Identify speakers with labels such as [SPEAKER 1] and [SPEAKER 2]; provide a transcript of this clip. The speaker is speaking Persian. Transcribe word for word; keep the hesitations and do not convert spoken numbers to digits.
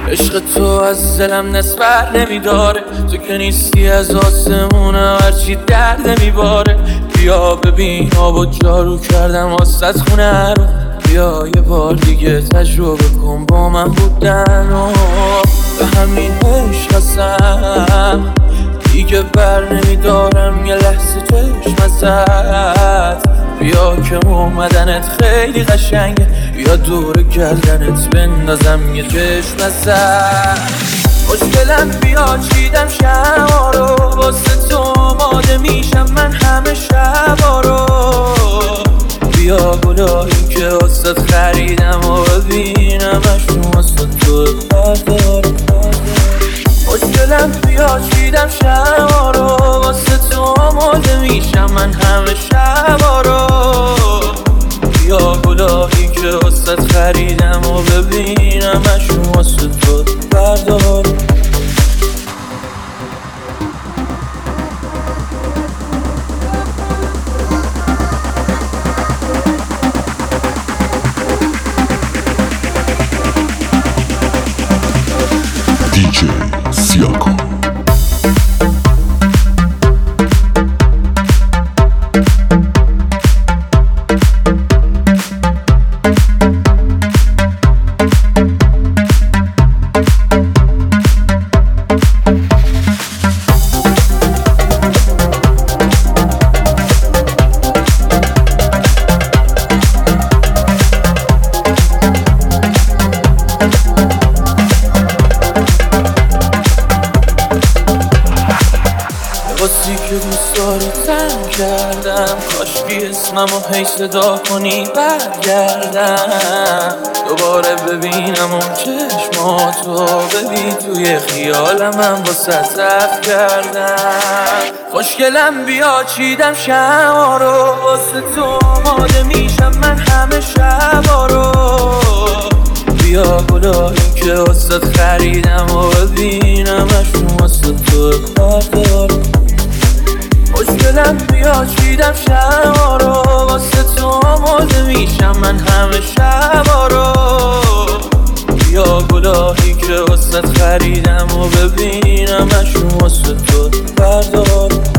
[SPEAKER 1] عشق تو از دلم نسبر نمیداره، تو که نیستی از آسمونم هرچی درد میباره. بیا ببین آب و جارو کردم واسط خونه رو، بیا یه بار دیگه تجربه کن با من بودن و به همین عشق هستم دیگه بر نمیدارم یه لحظه چشم ازت. بیا که اومدنت خیلی قشنگه، بیا دور گردنت بندازم یه چشم ازت. خوشگلم بیا چیدم شبا رو، واسه تو آماده میشم من همه شبا رو. بیا گلایی که واسه خریدم و ببینمشون واسه تو بردارم. خوشگلم بیا چیدم شبا رو، واسه تو آماده میشم من همه شبا رو. بیا گلایی که واسه خریدم و ببینمشون واسه تو بردارم.
[SPEAKER 2] دیجی سیاکو
[SPEAKER 1] باسی که دوست داری تن کردم، کاشکی اسممو هی صدا کنی برگردم. دوباره ببینم اون چشماتو، ببین توی خیالم من واسه صف کردم. خوشگلم بیا چیدم شبا رو، واسه تو آماده میشم من همه شبا رو. بیا گلایی که واسه خریدم و ببینمشون واسه تو بردارم. خوشگلم بیا چیدم شبا رو، واسه تو آماده میشم من همه شبا رو. بیا گلایی که واسه خریدم و ببینمشون واسه تو بردارم.